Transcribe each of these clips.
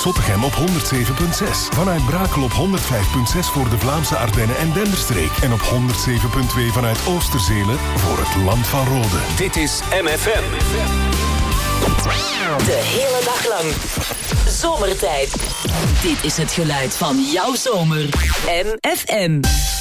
Zottegem op 107.6. Vanuit Brakel op 105.6 voor de Vlaamse Ardennen en Denderstreek. En op 107.2 vanuit Oosterzele voor het Land van Rode. Dit is MFM. De hele dag lang. Zomertijd. Dit is het geluid van jouw zomer. MFM.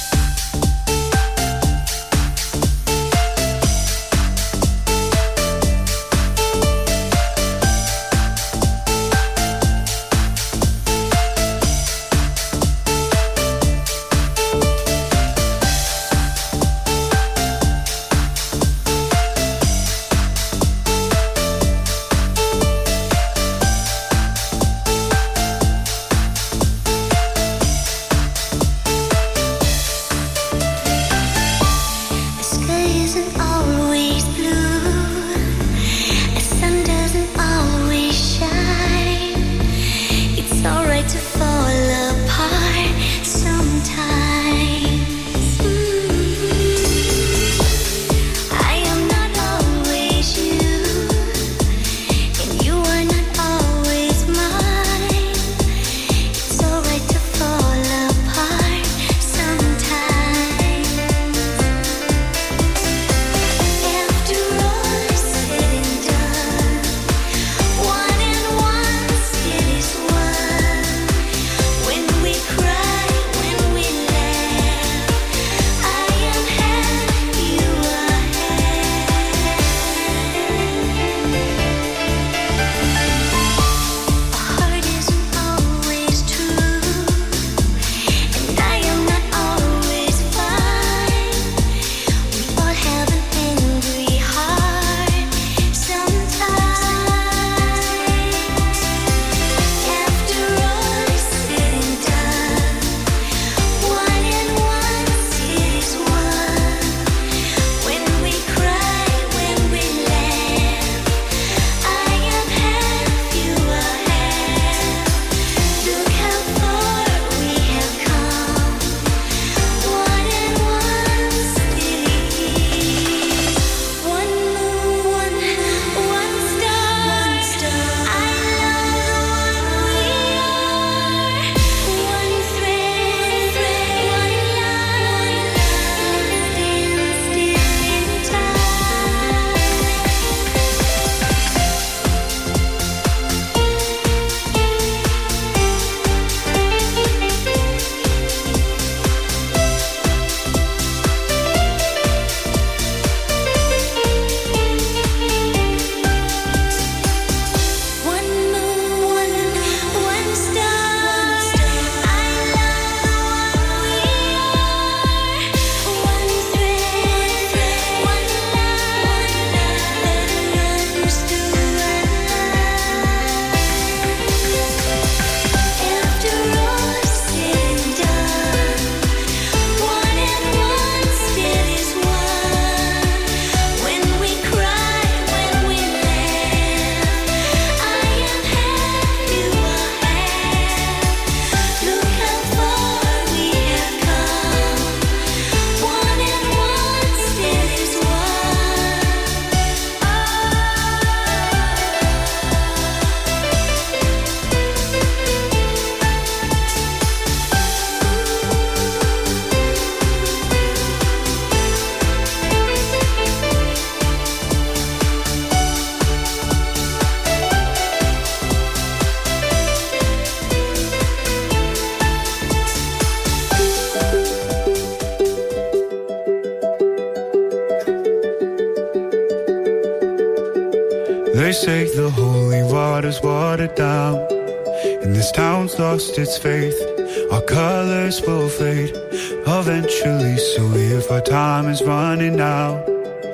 They say the holy water's watered down, and this town's lost its faith. Our colors will fade eventually, so if our time is running out,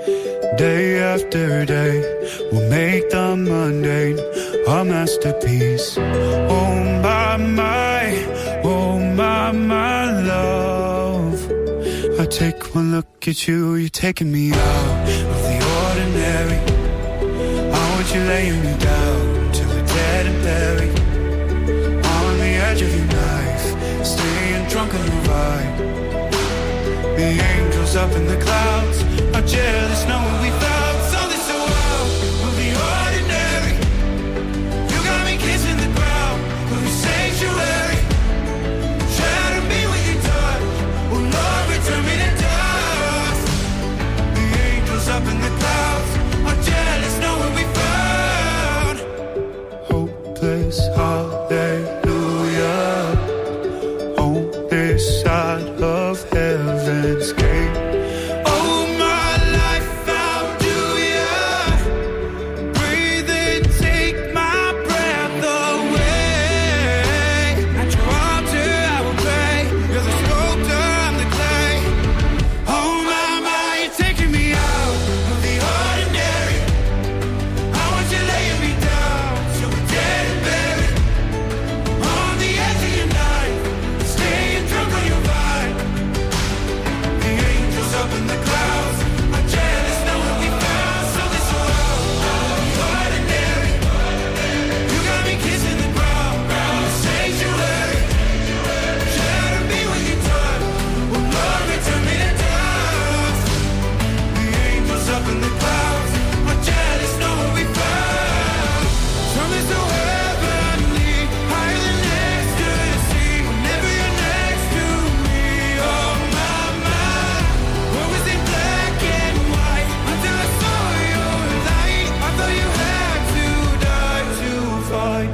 day after day, we'll make the mundane a masterpiece. Oh my love, I take one look at you, you're taking me out of the ordinary. You're laying me down till we're dead and buried on the edge of your knife, staying drunk on the ride. The angels up in the clouds are jealous knowing we found something so wild. We'll be ordinary. You got me kissing the ground. We'll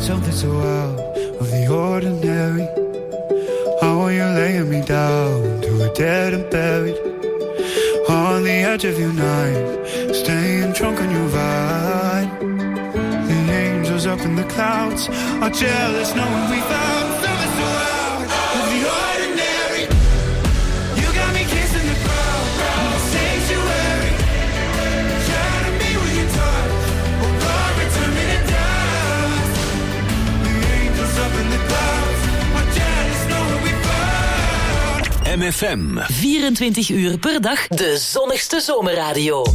something so out of the ordinary. How are you laying me down to a dead and buried on the edge of your night, staying drunk on your vibe. The angels up in the clouds are jealous knowing we found something so out of the ordinary. You got me kissing the crowd in the sanctuary. Shatter me with your touch, oh God, return me to dust. The angels up in the clouds are jealous knowing we found MFM. 24 uur per dag, de zonnigste zomerradio.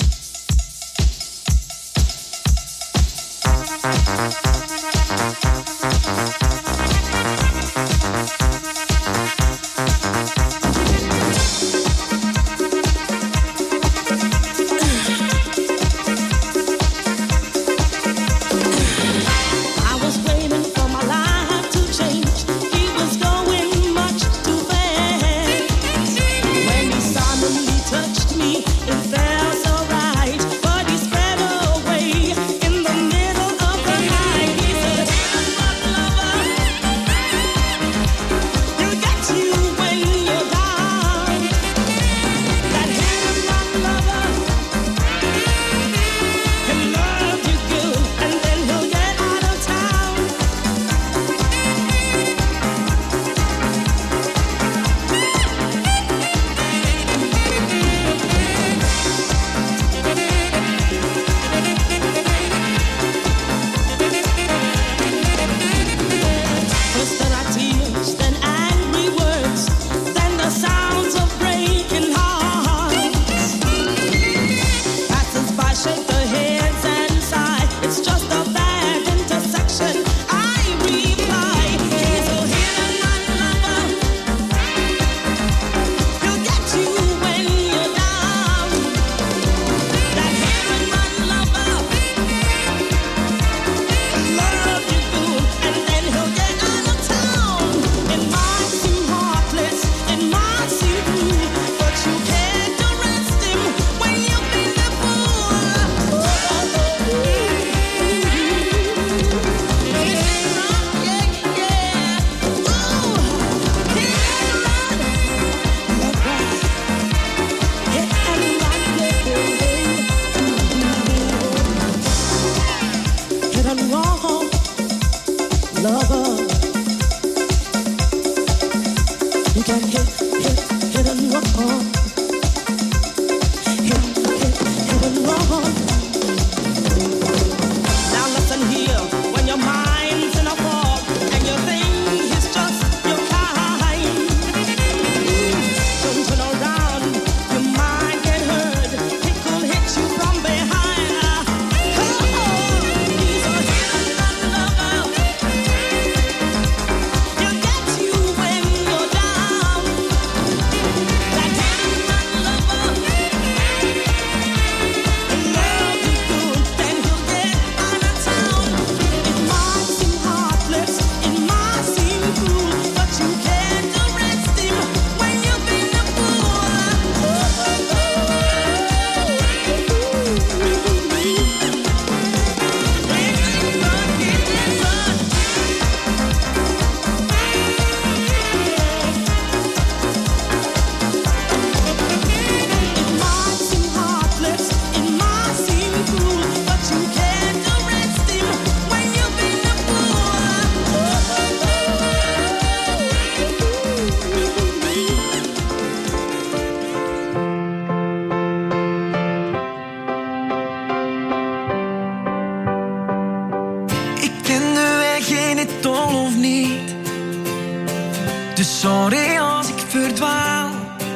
Sorry als ik verdwaal.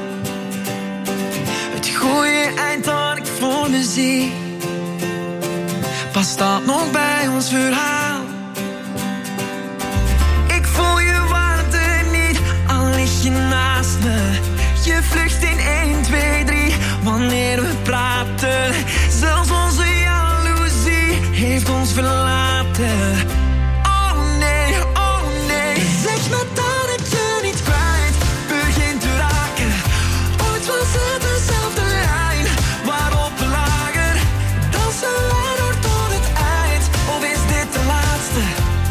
Het goede eind dat ik voor me zie, past dat nog bij ons verhaal? Ik voel je warmte niet, al lig je naast me. Je vlucht in 1, 2, 3, wanneer we praten. Zelfs onze jaloezie heeft ons verlaten. Oh nee, zeg me dat ik je niet kwijt begint te raken. Ooit was het dezelfde lijn waarop we lagen. Dansen wij door tot het eind, of is dit de laatste?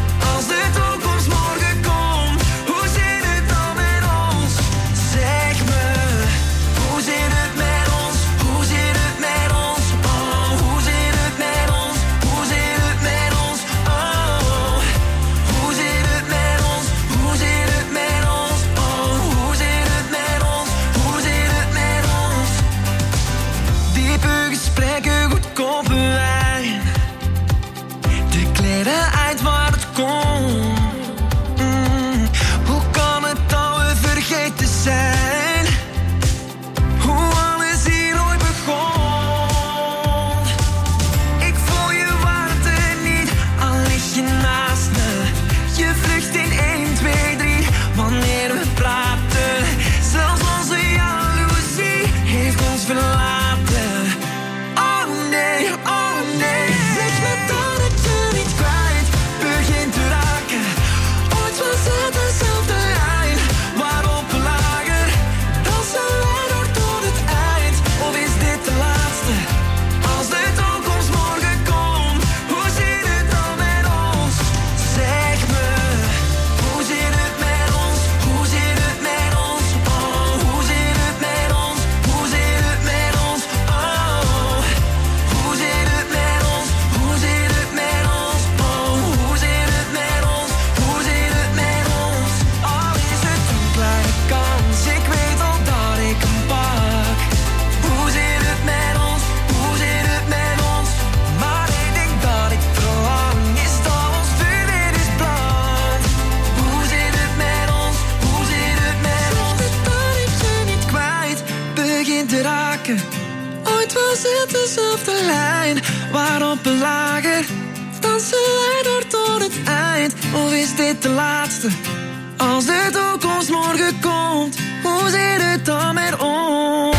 tempo lager? Dansen wij door tot het eind? Of is dit de laatste? Als de toekomst morgen komt, hoe zit het dan met ons?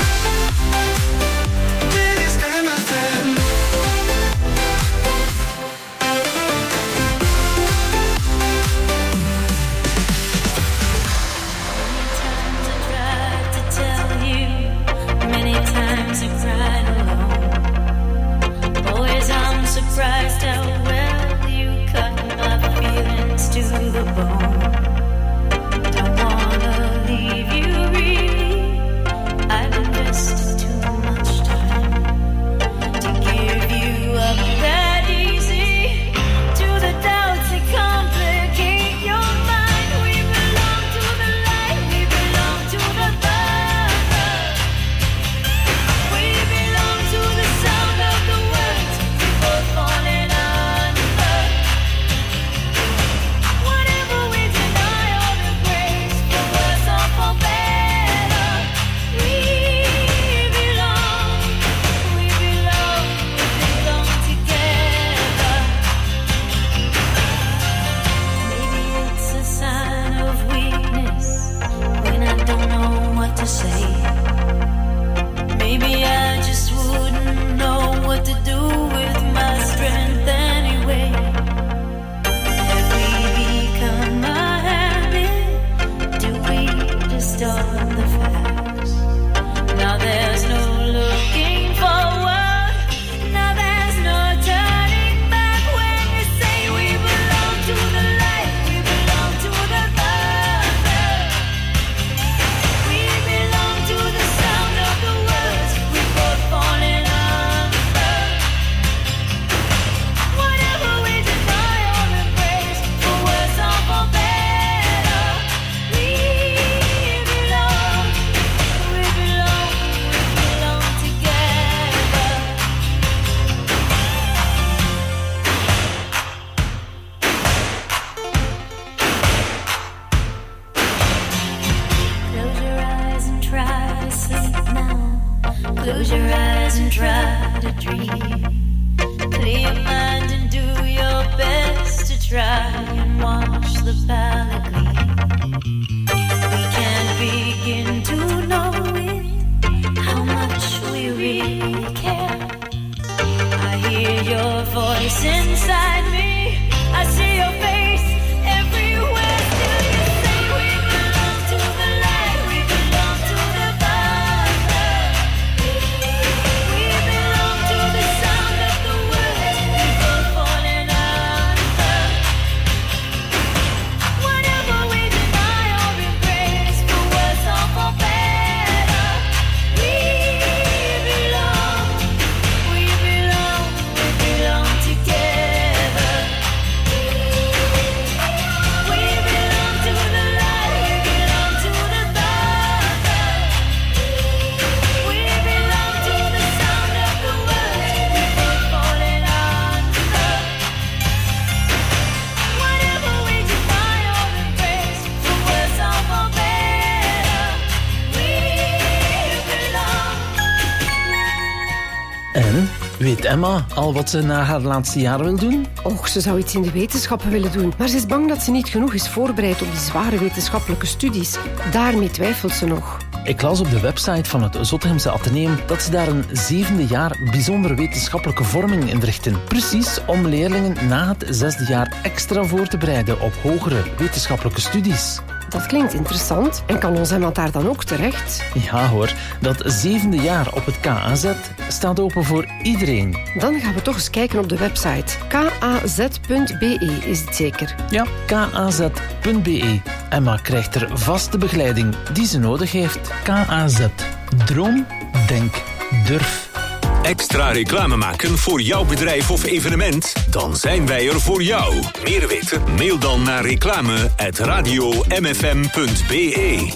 Dit is MFM. Many times I cried alone. Always I'm surprised how well you cut my feelings to the bone. Don't wanna leave you really. I've invested too much time to give you up that easy. To the doubts that complicate your mind. We belong to the light, we belong to the dark. We belong to the sound of the words we both falling under. Whatever we deny or embrace, for worse or for better, we belong together. Maybe it's a sign of weakness when I don't know what to say. Maybe I just wouldn't know what to do with my strength anyway. Have we become a habit? Do we distort the facts? Now there's no looking forward. Now there's no turning back when you say we belong to the light, we belong to the dark. We belong to the sound of the words we both falling under. Whatever we deny or embrace, for worse or for better, we belong together. Close your eyes and try to sleep now. Close your eyes and try to dream. Clear your mind and do your best to try and watch the palette gleam. We can't begin to know it, how much we really care. I hear your voice inside me, I see your face everywhere. Still you say we belong to the light, we belong to the dark. We belong to the sound of the words we both falling under. Whatever we deny or embrace, for worse or for better, we belong together. We belong to the light, we belong to the dark. We belong to the sound of the words we both falling under. Whatever we deny or embrace, for worse or for better, we belong. En, weet Emma al wat ze na haar laatste jaar wil doen? Och, ze zou iets in de wetenschappen willen doen, maar ze is bang dat ze niet genoeg is voorbereid op die zware wetenschappelijke studies. Daarmee twijfelt ze nog. Ik las op de website van het Zottegemse Atheneum dat ze daar een 7e jaar bijzondere wetenschappelijke vorming inrichten. Precies om leerlingen na het 6e jaar extra voor te bereiden op hogere wetenschappelijke studies. Dat klinkt interessant. En kan ons iemand daar dan ook terecht? Ja hoor, dat 7e jaar op het KAZ staat open voor iedereen. Dan gaan we toch eens kijken op de website. kaz.be is het zeker. Ja, kaz.be. Emma krijgt er vaste begeleiding die ze nodig heeft. KAZ. Droom, denk, durf. Extra reclame maken voor jouw bedrijf of evenement? Dan zijn wij er voor jou. Meer weten? Mail dan naar reclame@radiomfm.be.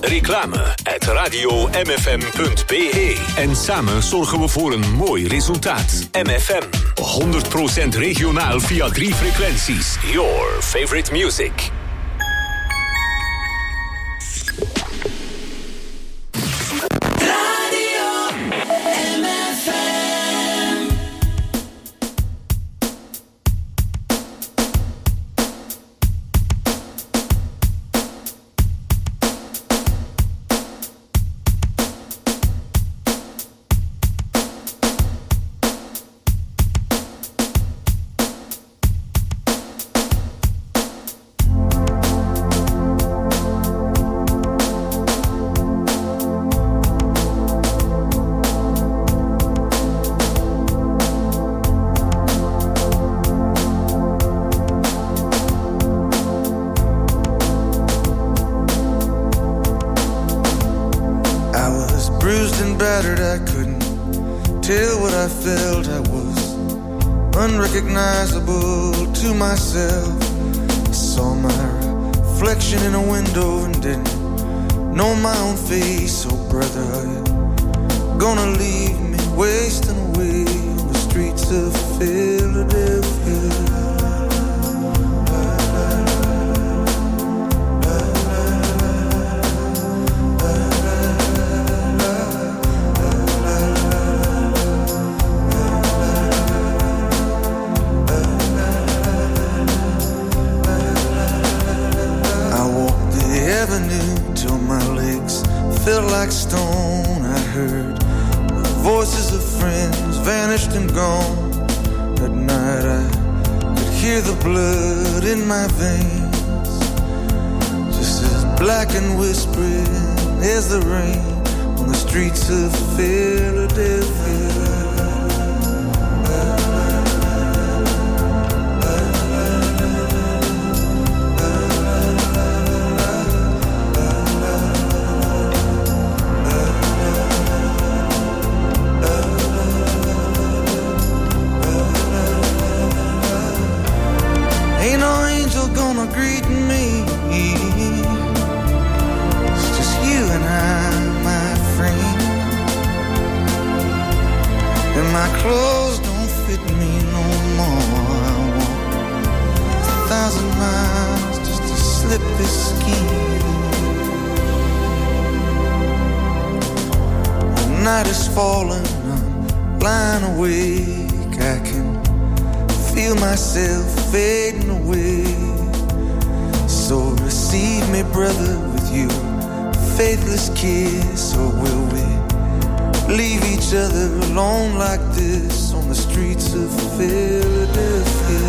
Reclame@radiomfm.be. En samen zorgen we voor een mooi resultaat. MFM. 100% regionaal via 3 frequenties. Your favorite music. and battered, I couldn't tell what I felt. I was unrecognizable to myself. I saw my reflection in a window and didn't know my own face. Oh brother, are you gonna leave me wasting away on the streets of Philadelphia? Felt like stone. I heard the voices of friends vanished and gone. At night I could hear the blood in my veins, just as black and whispering as the rain on the streets of Philadelphia. Greet me. It's just you and I, my friend. And my clothes don't fit me no more. I walk 1,000 miles just to slip this skin. The night is falling, I'm lying awake. I can feel myself fading away. So receive me, brother, with you faithless kiss. Or will we leave each other alone like this on the streets of Philadelphia?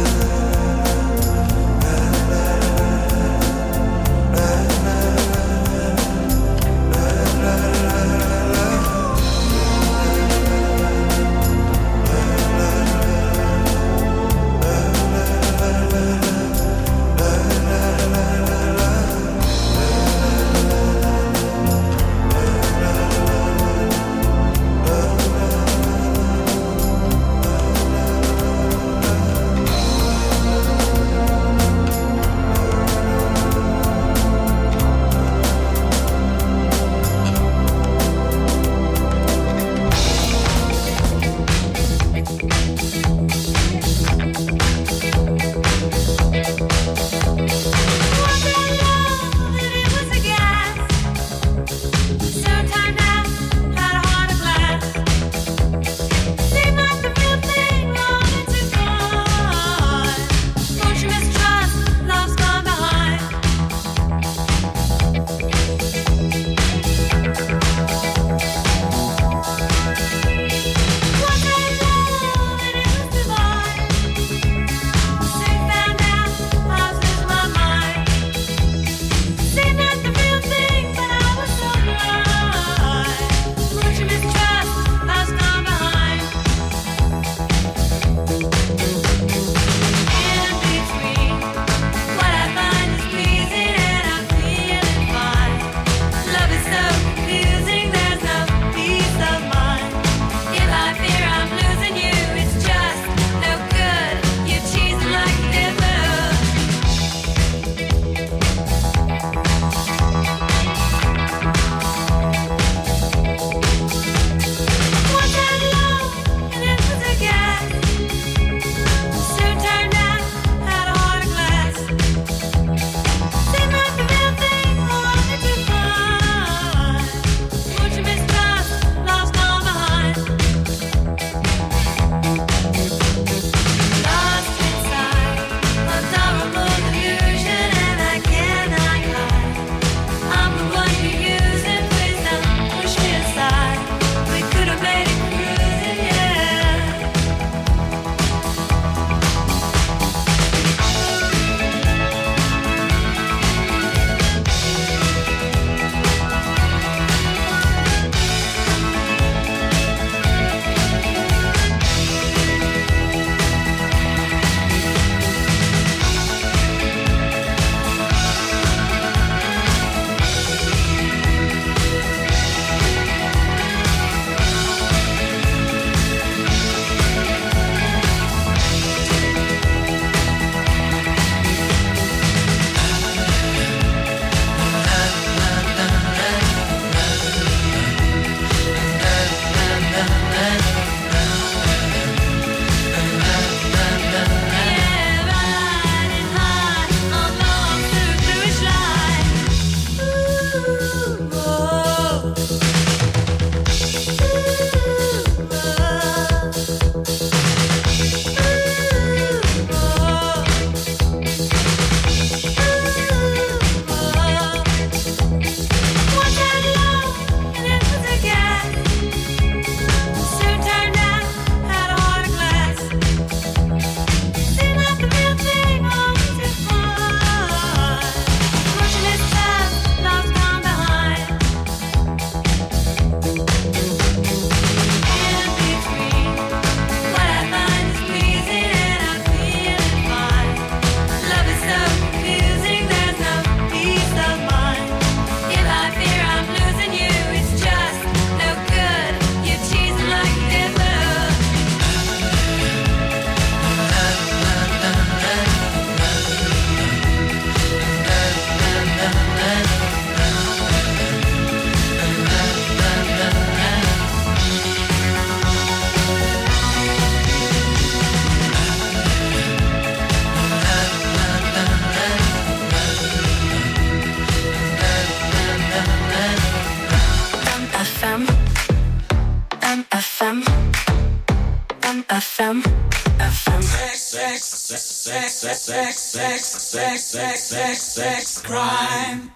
crime.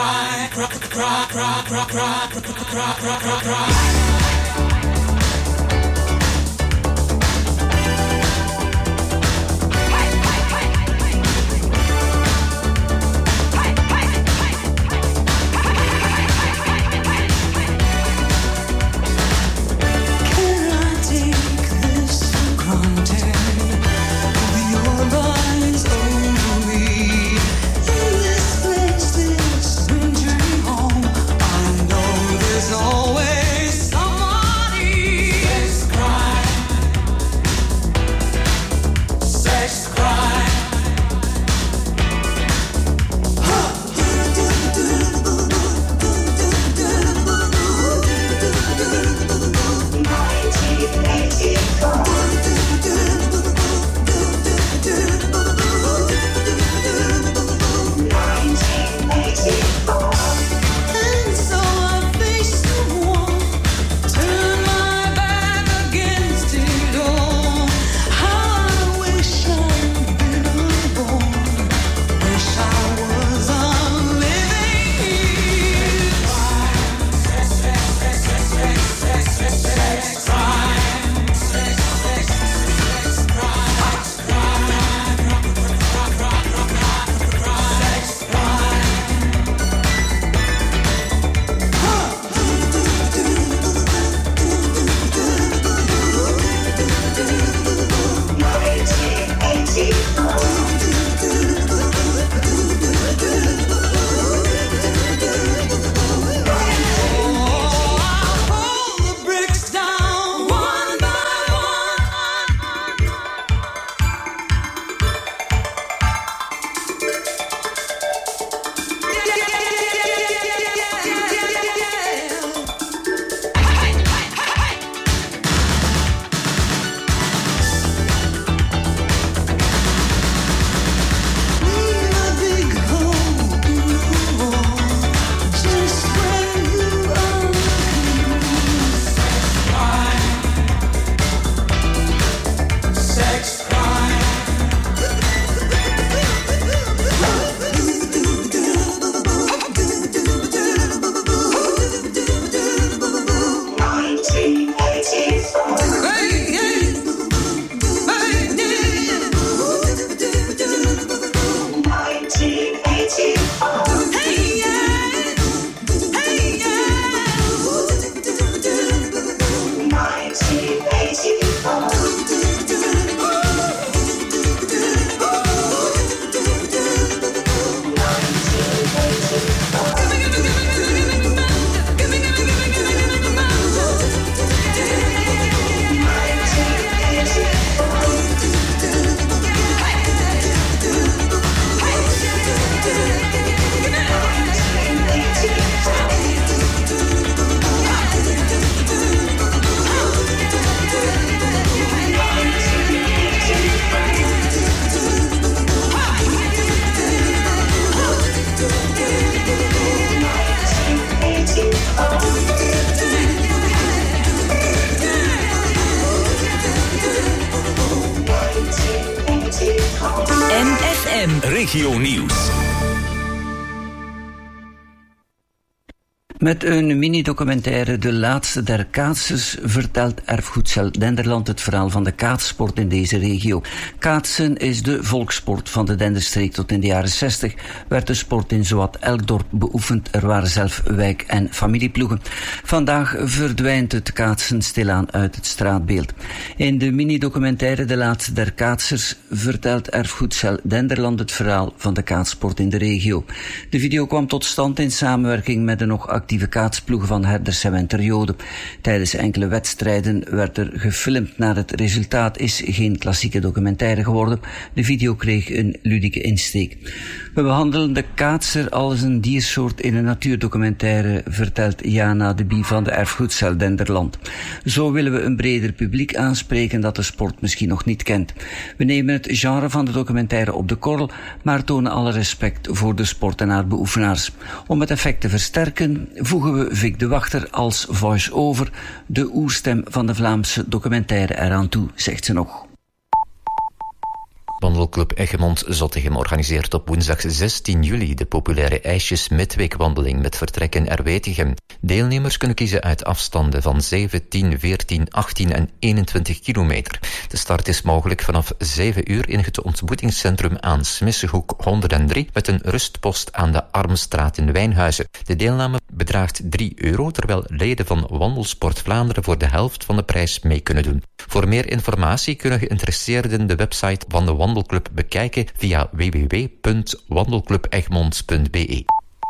Regio Nieuws. Met een mini-documentaire De Laatste der Kaatsers vertelt Erfgoedcel Denderland het verhaal van de kaatssport in deze regio. Kaatsen is de volkssport van de Denderstreek. Tot in de jaren 60 werd de sport in zowat elk dorp beoefend. Er waren zelf wijk- en familieploegen. Vandaag verdwijnt het kaatsen stilaan uit het straatbeeld. In de mini-documentaire De Laatste der Kaatsers vertelt Erfgoedcel Denderland het verhaal van de kaatssport in de regio. De video kwam tot stand in samenwerking met de nog actieve kaatsploeg van Herdersem en Terjode. Tijdens enkele wedstrijden werd er gefilmd, naar het resultaat is geen klassieke documentaire geworden. De video kreeg een ludieke insteek. We behandelen de kaatser als een diersoort in een natuurdocumentaire, vertelt Jana de Bie van de Erfgoedcel Denderland. Zo willen we een breder publiek aanspreken dat de sport misschien nog niet kent. We nemen het genre van de documentaire op de korrel, maar tonen alle respect voor de sport en haar beoefenaars. Om het effect te versterken voegen we Vic de Wachter als voice-over, de oerstem van de Vlaamse documentaire, eraan toe, zegt ze nog. Wandelclub Egmond Zottegem organiseert op woensdag 16 juli de populaire ijsjes midweekwandeling met vertrek in Erwijtegem. Deelnemers kunnen kiezen uit afstanden van 7, 10, 14, 18 en 21 kilometer. De start is mogelijk vanaf 7 uur in het ontmoetingscentrum aan Smissehoek 103 met een rustpost aan de Armstraat in Wijnhuizen. De deelname bedraagt €3, terwijl leden van Wandelsport Vlaanderen voor de helft van de prijs mee kunnen doen. Voor meer informatie kunnen geïnteresseerden de website van de Wandelclub bekijken via www.wandelclubegmond.be.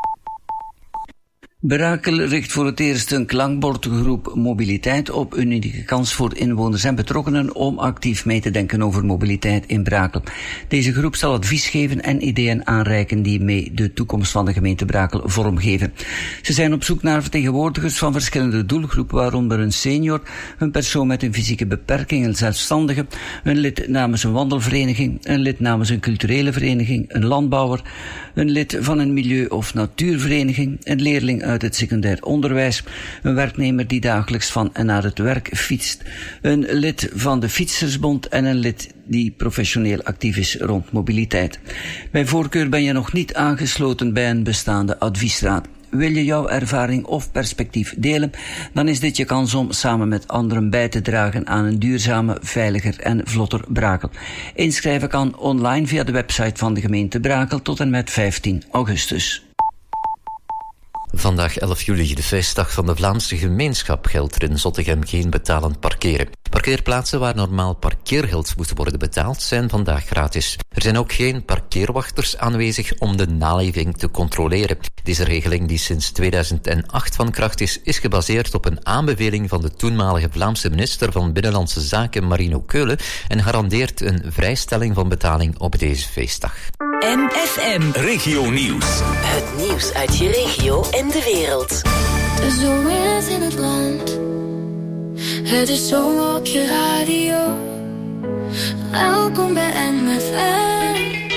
Brakel richt voor het eerst een klankbordgroep mobiliteit op, een unieke kans voor inwoners en betrokkenen om actief mee te denken over mobiliteit in Brakel. Deze groep zal advies geven en ideeën aanreiken die mee de toekomst van de gemeente Brakel vormgeven. Ze zijn op zoek naar vertegenwoordigers van verschillende doelgroepen, waaronder een senior, een persoon met een fysieke beperking, een zelfstandige, een lid namens een wandelvereniging, een lid namens een culturele vereniging, een landbouwer, een lid van een milieu- of natuurvereniging, een leerling uit het secundair onderwijs, een werknemer die dagelijks van en naar het werk fietst, een lid van de Fietsersbond en een lid die professioneel actief is rond mobiliteit. Bij voorkeur ben je nog niet aangesloten bij een bestaande adviesraad. Wil je jouw ervaring of perspectief delen, dan is dit je kans om samen met anderen bij te dragen aan een duurzame, veiliger en vlotter Brakel. Inschrijven kan online via de website van de gemeente Brakel tot en met 15 augustus. Vandaag 11 juli, de feestdag van de Vlaamse gemeenschap, geldt er in Zottegem geen betalend parkeren. Parkeerplaatsen waar normaal parkeergeld moet worden betaald zijn vandaag gratis. Er zijn ook geen parkeerwachters aanwezig om de naleving te controleren. Deze regeling, die sinds 2008 van kracht is gebaseerd op een aanbeveling van de toenmalige Vlaamse minister van Binnenlandse Zaken Marino Keulen en garandeert een vrijstelling van betaling op deze feestdag. MFM Regio Nieuws. Het nieuws uit je regio en de wereld. De zomer is in het land. Het is zomer op je radio. Welkom bij MFM.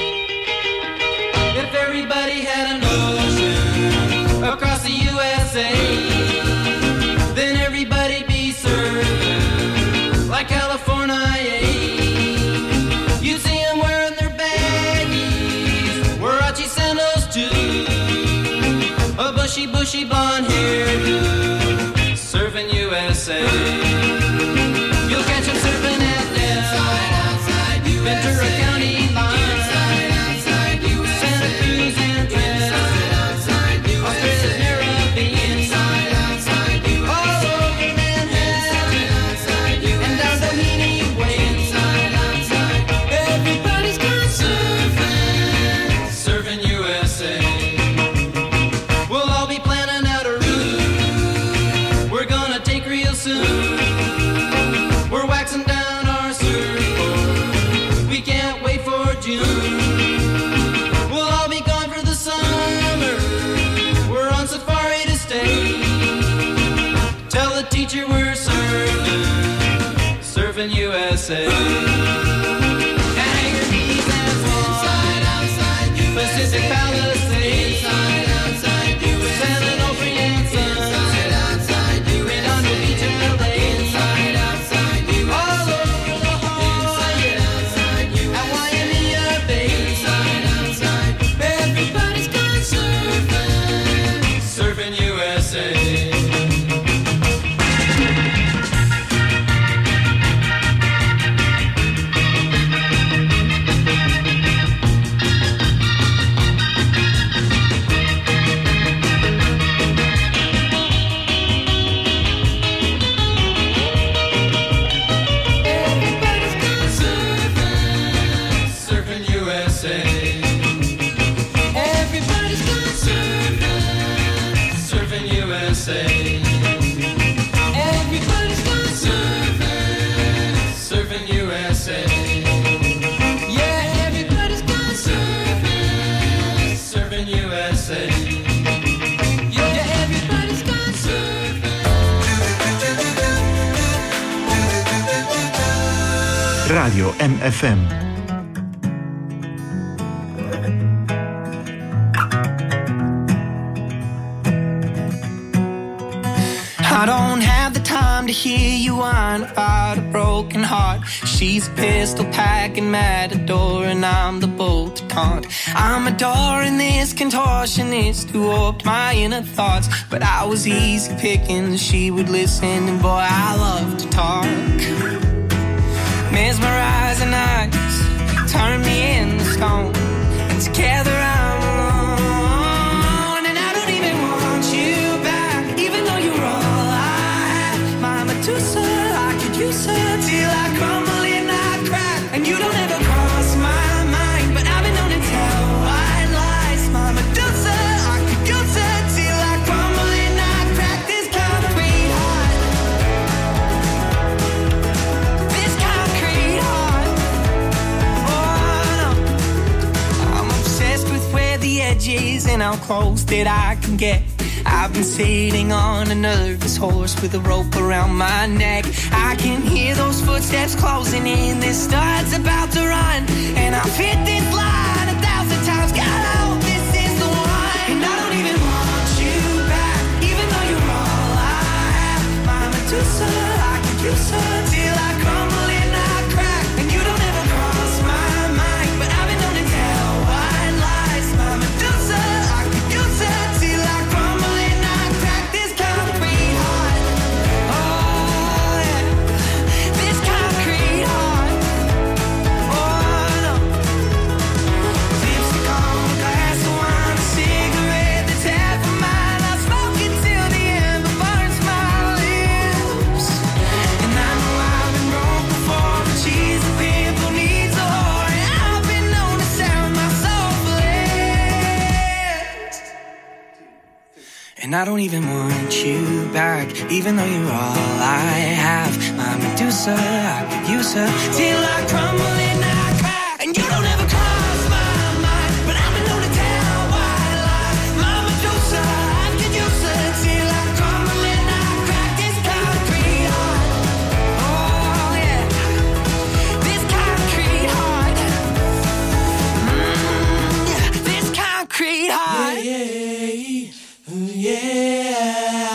If everybody had an ocean across the USA, then everybody'd be served like California. You'd see them wearing their baggies, Warachi sandals too, a bushy blonde hairdo, surfing USA. You'll catch them surfing at Del, Ventura County line, Santa Cruz and Trent, Australia's Caribbean, all over Manhattan, and down Doheny Way. Everybody's gone surfing USA. We'll all be planning out a route we're gonna take real soon. We're waxing down our surfboard, we can't wait for June. We'll all be gone for the summer, we're on safari to stay. Tell the teacher we're surfing USA. Hangar Keys and Swan, Pacific Palisades, San Onofre and Sons, Redondo Beach and LA, all over La Jolla, at Waimea Bay. Everybody's gone surfing USA. Radio MFM. I don't have the time to hear you whine about a broken heart. She's a pistol packing matador and I'm the bolt to taunt. I'm adoring this contortionist who warped my inner thoughts, but I was easy picking, she would listen, and boy, I love to talk. Mesmerizing eyes turn me into stone, and together I'm alone. And I don't even want you back, even though you're all I have. My Medusa, I could use her till I crumble and I crack. And you don't ever cross my mind, but I've been known to tell white lies. My Medusa, I could use her till I crumble and I crack. This concrete heart, this concrete heart. Oh no, I'm obsessed with where the edge is and how close that I can get. I've been sitting on a nervous horse with a rope around my neck. I can hear those footsteps closing in, this star's about to run, and I've hit this line 1,000 times. God, I hope this is the one. And I don't even want you back, even though you're all I have. My Medusa, I could use her till I crumble and I crack. And you don't ever cross my mind, but I've been known to tell white lies. My Medusa, I could use her till I crumble and I crack. This concrete heart, oh yeah, this concrete heart, oh no. Lipstick on a glass of wine, a cigarette that's half of mine. I smoke it till the ember burns my lips. And I know I've been broke before, but she's a pimple needs a whore, and I've been known to sell my soul for less. And I don't even want you back, even though you're all I have. My Medusa, I could use her till I crumble and I crack. And you don't ever cross my mind, but I've been known to tell white lies. My Medusa, I could use her till I crumble and I crack. This concrete heart, oh yeah, this concrete heart, this concrete heart, yeah.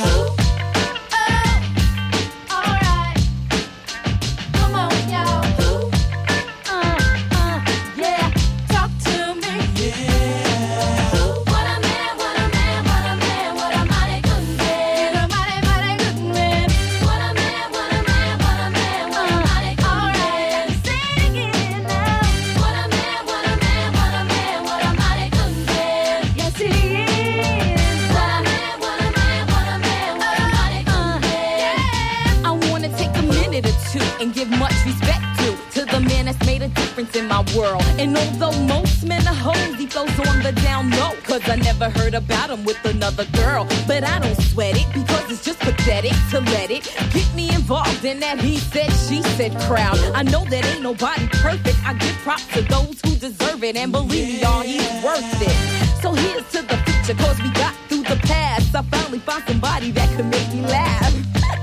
And give much respect to the man that's made a difference in my world. And although most men are hoes, he flows on the down low, cause I never heard about him with another girl. But I don't sweat it, because it's just pathetic to let it get me involved in that he said, she said crowd. I know that ain't nobody perfect, I give props to those who deserve it, and believe me, y'all, he's worth it. So here's to the future, cause we got through the past. I finally found somebody that could make me laugh.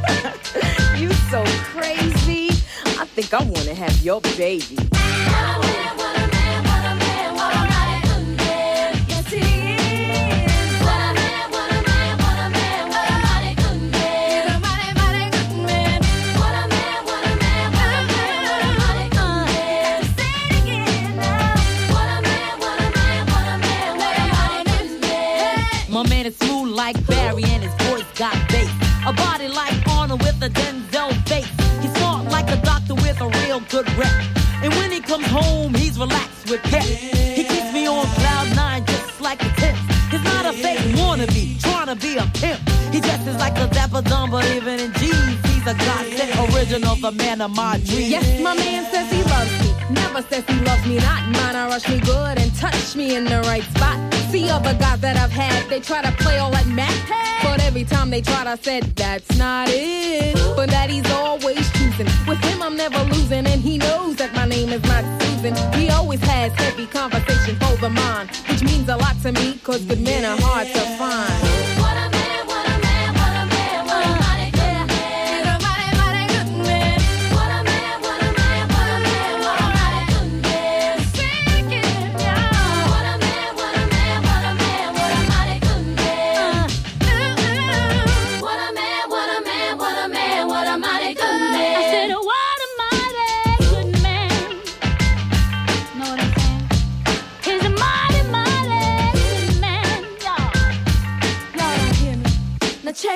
You so crazy, I think I wanna have your baby. What a man, what a man, what a man, what a mighty good man. Yes, he is. What a man, what a man, what a man, what a mighty good man. He's a mighty, mighty good man. What a man, what a man, what a man, what a mighty good man. Say it again now. What a man, what a man, what a man, what a mighty good man. My man is smooth like Barry and his voice got bass. A body like Arnold with a Denzel face. He's smart like a doctor with a real good rep. And when he comes home, he's relaxed with pep. He keeps me on cloud 9 just like a 10. He's not a fake wannabe, trying to be a pimp. He dresses like a dapper dumb, but even in jeans, he's a godsend original, the man of my dreams. Yes, my man says he loves me. Never says he loves me not. Mine, I rush me good and touch me in the right spot. See other guys that I've had, they try to play all like Matt. But every time they tried, I said, that's not it. But that he's always choosing. With him, I'm never losing, and he knows that my name is not Susan. He always has heavy conversation for the mind, which means a lot to me, cause good men are hard to find. What a man, what a man, what a man, what a mighty good man. He's a mighty, mighty good man. What a man, what a man, what a man, what a mighty good man. Sing it again, y'all. What a man, what a man, what a man, what a mighty good man. What a man, what a man, what a man, what a mighty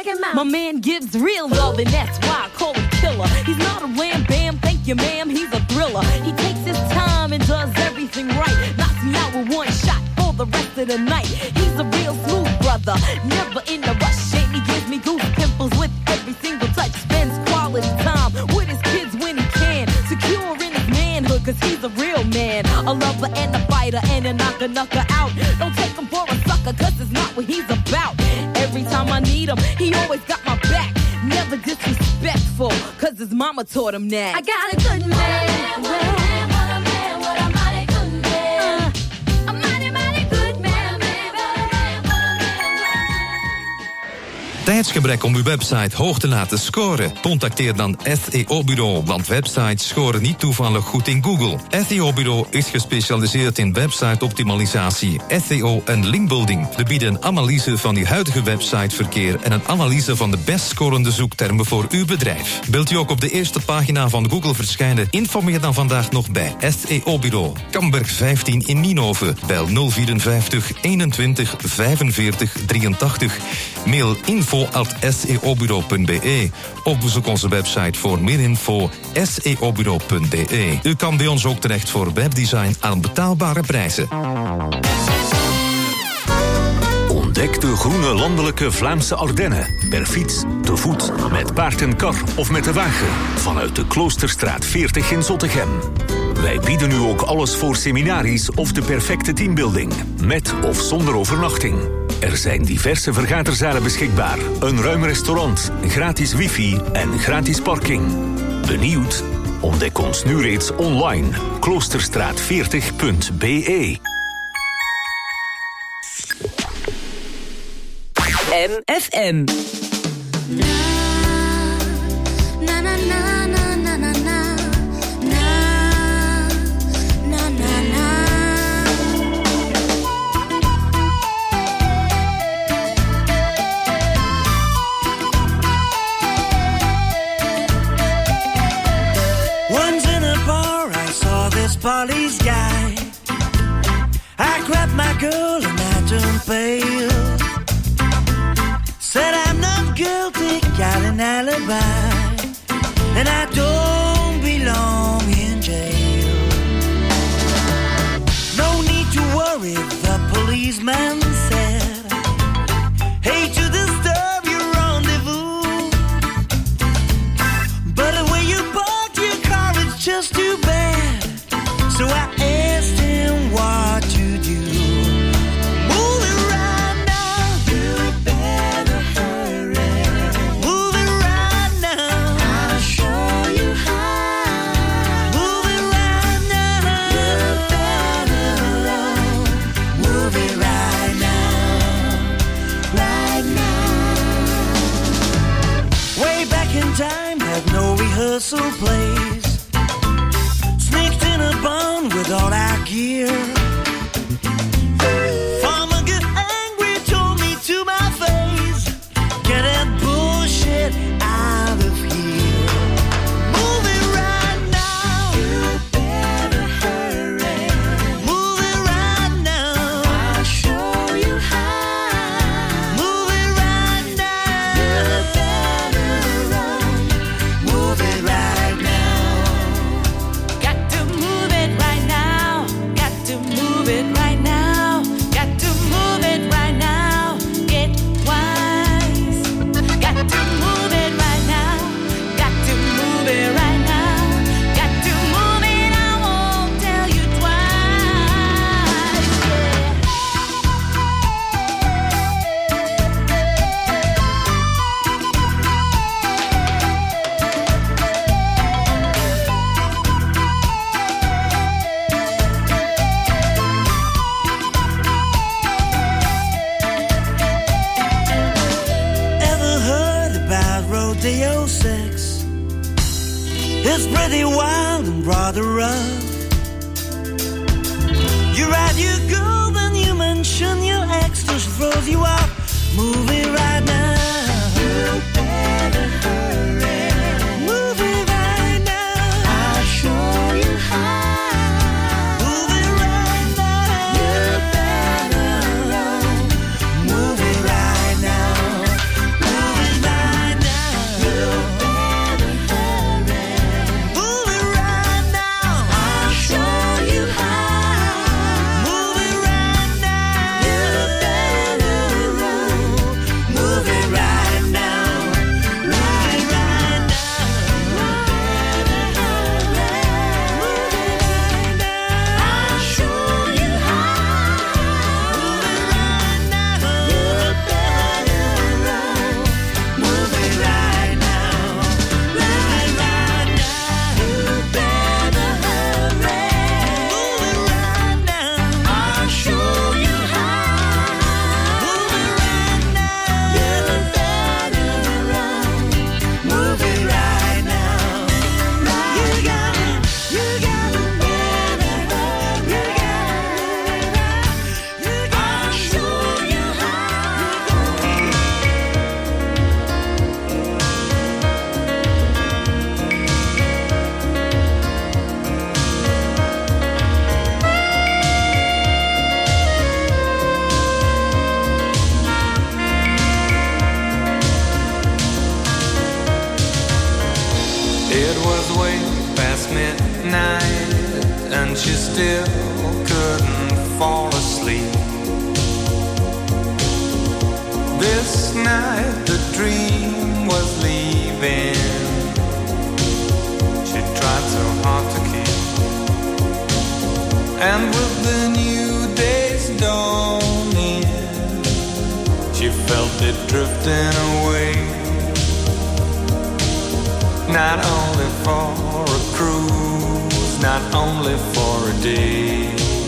check him out. My man gives real love, and that's why I call him killer. He's not a wham bam, thank you ma'am, he's a thriller. He takes his time and does everything right. Knocks me out with one shot for the rest of the night. He's a real smooth brother, never in a rush, and he gives me goose pimples with every single touch. Spends quality time with his kids when he can. Secure in his manhood, cause he's a real man. A lover and a fighter and a knocker out. Don't take him for a sucker, cause it's not what he's about. Every time I need him, he always got my back. Never disrespectful, cause his mama taught him that. I got a good man. What a man, what a man, what a mighty good man. A mighty, mighty good man, baby. Tijdsgebrek om uw website hoog te laten scoren? Contacteer dan SEO Bureau, want websites scoren niet toevallig goed in Google. SEO Bureau is gespecialiseerd in website-optimalisatie, SEO en linkbuilding. We bieden een analyse van uw huidige websiteverkeer en een analyse van de best scorende zoektermen voor uw bedrijf. Wilt u ook op de eerste pagina van Google verschijnen? Informeer dan vandaag nog bij SEO Bureau. Kamberg 15 in Nienhoven. Bel 054 21 45 83. Mail info@seobureau.be of bezoek onze website voor meer info seobureau.be. U kan bij ons ook terecht voor webdesign aan betaalbare prijzen. Ontdek de groene landelijke Vlaamse Ardennen. Per fiets, te voet, met paard en kar of met de wagen. Vanuit de Kloosterstraat 40 in Zottegem. Wij bieden u ook alles voor seminaries of de perfecte teambuilding. Met of zonder overnachting. Er zijn diverse vergaderzalen beschikbaar. Een ruim restaurant, gratis wifi en gratis parking. Benieuwd? Ontdek ons nu reeds online. Kloosterstraat40.be. MFM. Polly's guy. I grabbed my girl and I turned pale. Said I'm not guilty, got an alibi, and I don't belong in jail. No need to worry, the policeman said. Hate to disturb your rendezvous, but the way you parked your car is just too bad. So I asked him what to do. Move it right now, you better hurry. Move it right now, I'll show you how. Move it right now, you better run. Move it right now, right now. Way back in time, had no rehearsal plays. Sneaked in a barn with all our gear. Farmer got angry, told me to my face, get that bullshit out of here. Move it right now, you better hurry. Move it right now, I'll show you how. Move it right now, you better run. Move it right now. Move it right now, got to move it right now, get wise. Got to move it right now, got to move it right now, got to move it, I won't tell you twice, rodeo sex. It's pretty wild and rather rough. You ride your girl, then you mention your ex, just throws you off. Move it right now. You better hurry. Move it right now, I'll show you how. Move it right now. You better run. Move it right now. Move it still couldn't fall asleep. This night the dream was leaving. She tried so hard to keep. And with the new day's dawning, she felt it drifting away. Not only for a cruise, not only for a day.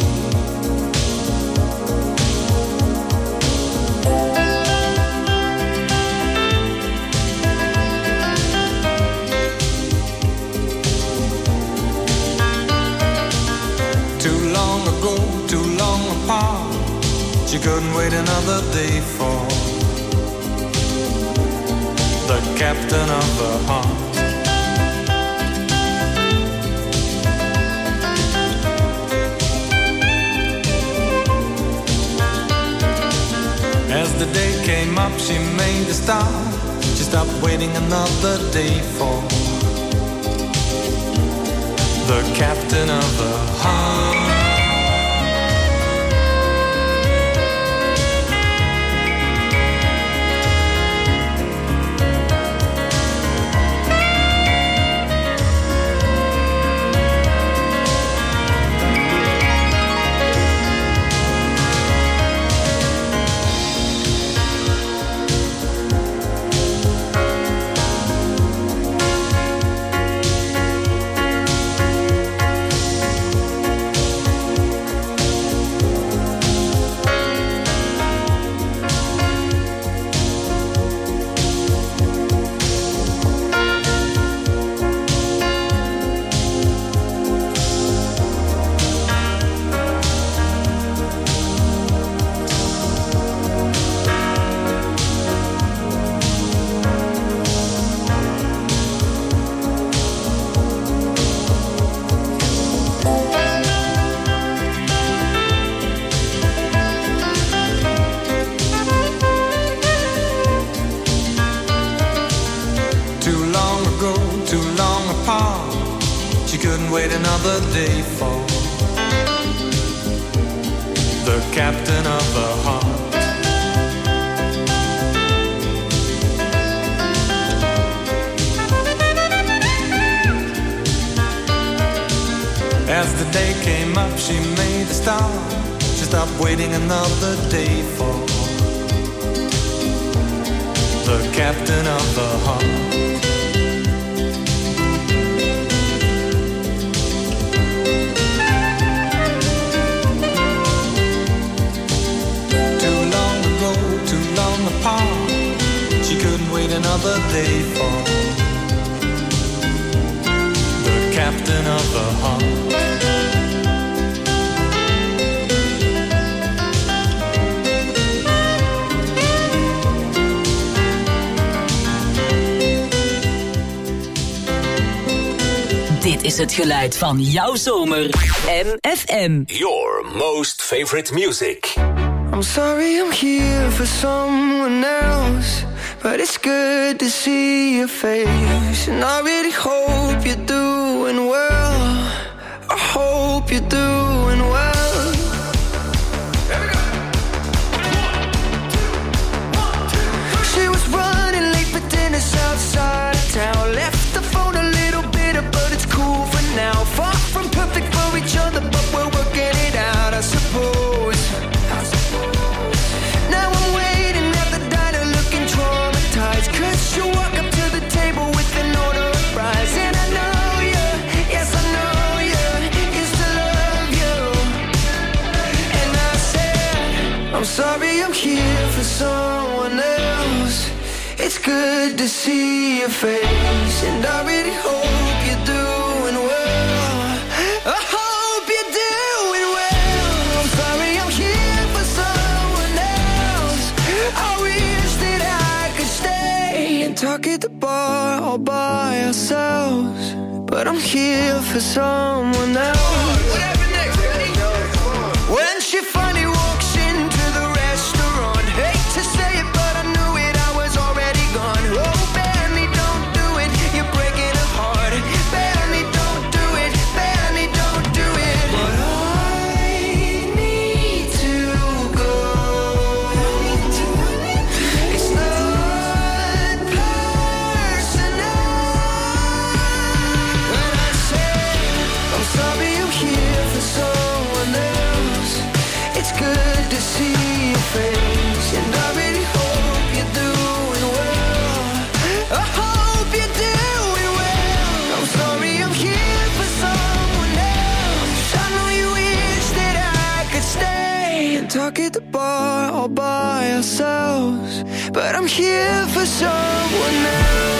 Too long ago, too long apart, she couldn't wait another day for the captain of her heart. As the day came up, she made a start. She stopped waiting another day for the captain of the heart. Wait another day for the captain of the heart. As the day came up, she made a start. She stopped waiting another day for the captain of the heart. She couldn't wait another day for the captain of the heart. Dit is het geluid van jouw zomer. MFM. Your most favorite music. I'm sorry I'm here for someone else, but it's good to see your face. And I really hope you're doing well. I hope you're doing well. She was running late for dinner outside of town. Left the phone a little bitter, but it's cool for now. Far from perfect for each other, but we're working it out, I suppose. Now I'm waiting at the diner looking traumatized, 'cause you walk up to the table with an order of fries. And I know you, yes I know you, used to love you. And I said, I'm sorry I'm here for someone else. It's good to see your face, and I really hope you're doing well. I hope you're doing well. I'm sorry I'm here for someone else. I wish that I could stay and talk at the bar all by ourselves, but I'm here for someone else. When she finally walks into the restaurant, hate to say it, but I knew it, I was already gone. Oh, Benny, don't do it, you're breaking her heart. Benny, don't do it, Benny, don't do it. But to see your face, and I really hope you're doing well. I hope you're doing well. I'm sorry I'm here for someone else. I know you wish that I could stay and talk at the bar all by ourselves, but I'm here for someone else.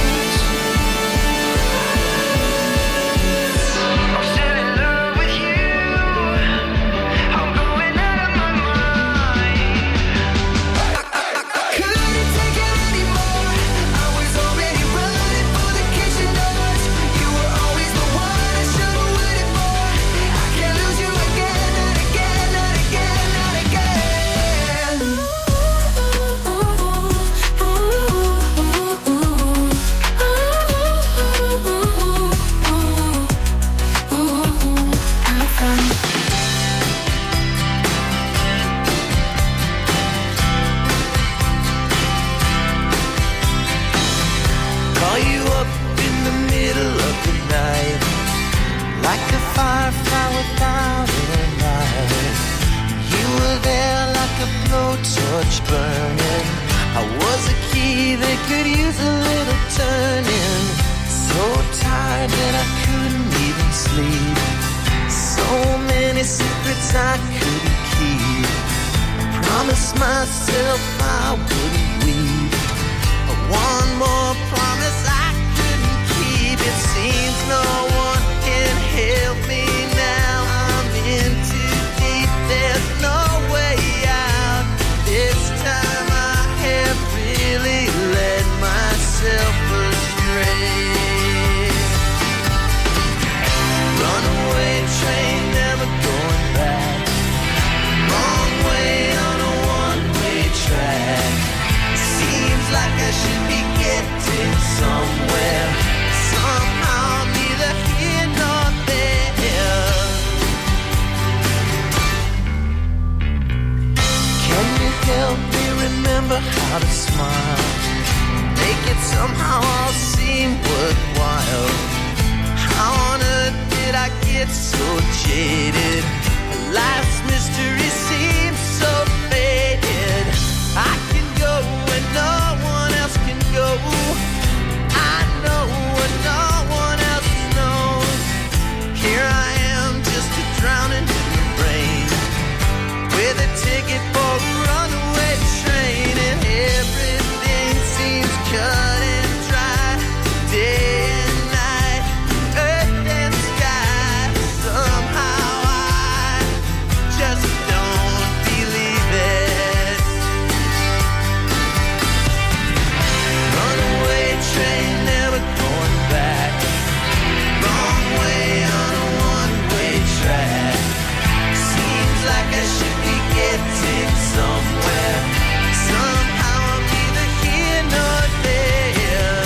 Like a firefly without a light, you were there like a blowtorch burning. I was a key that could use a little turning. So tired that I couldn't even sleep. So many secrets I couldn't keep. I promised myself I wouldn't weep. One more promise I couldn't keep. It seems no one can help me now. I'm in too deep, there's no way out. This time I have really led myself astray. Runaway train, never going back. Wrong way on a one-way track. Seems like I should be getting somewhere. Somehow neither here nor there. Can you help me remember how to smile? Make it somehow all seem worthwhile. How on earth did I get so jaded? Life's mystery seems so faded. I can go when no one else can go. I know what no one else knows. Here I am, just a drowning in the rain, with a ticket for a runaway train, and everything seems cut and dry. Day and night, earth and sky. Somehow I just don't believe it. Runaway train, never going back. Wrong way on a one-way track. Seems like I should be getting somewhere. Somehow I'm neither here nor there.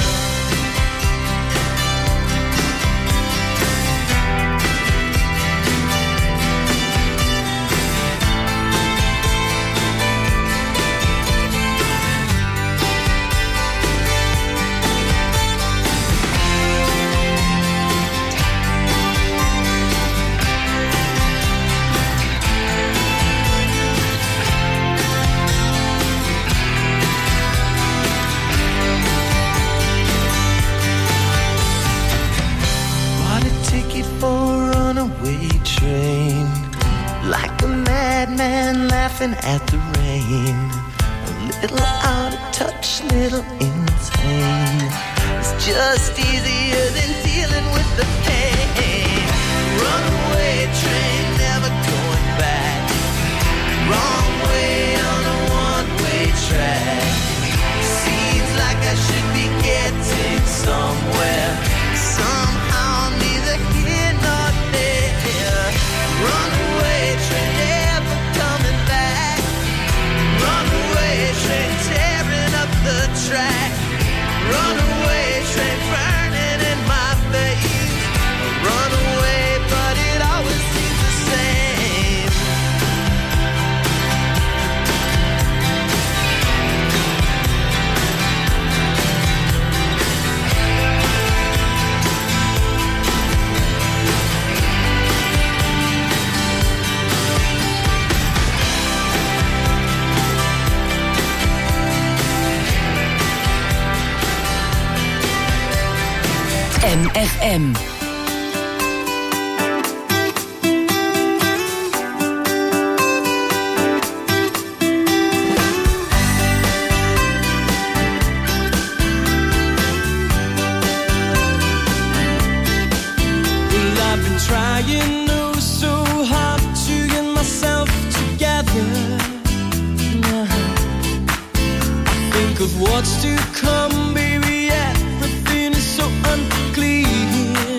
Bought a ticket for a runaway train, like a madman laughing at the rain. A little out of touch, little insane. It's just easier than dealing with the pain. Runaway train, never going back. Wrong way on a one-way track. Seems like I should be getting somewhere. Somehow I'm neither here nor there. Runaway train, never coming back. Runaway train, tearing up the track. Runaway train, burning in my face. Runaway, but it always seems the FM. Trying oh so hard to get myself together. I think of what's to come, baby. Everything is so unclear,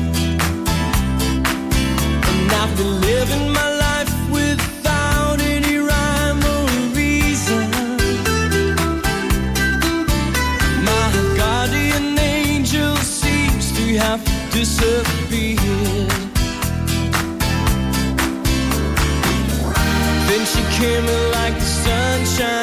and I've been living my life without any rhyme or reason. My guardian angel seems to have disappeared. Then she came like the sunshine.